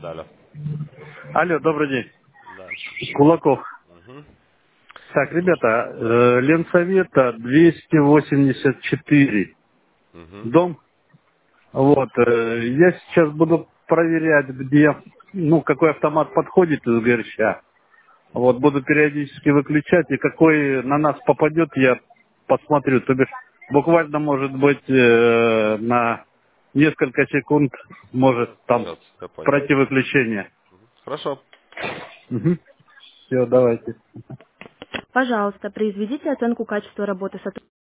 Да, алло. Алло, добрый день. Да. Кулаков. Угу. Так, ребята, Слушаю. Ленсовета 284. Угу. Дом. Вот. Я сейчас буду проверять, где, какой автомат подходит из горща. Вот, буду периодически выключать, и какой на нас попадет, я посмотрю. То бишь, буквально, может быть, на несколько секунд может там Остается, я понял. пройти выключение. Хорошо. Угу. Все, давайте. Пожалуйста, произведите оценку качества работы сотрудника.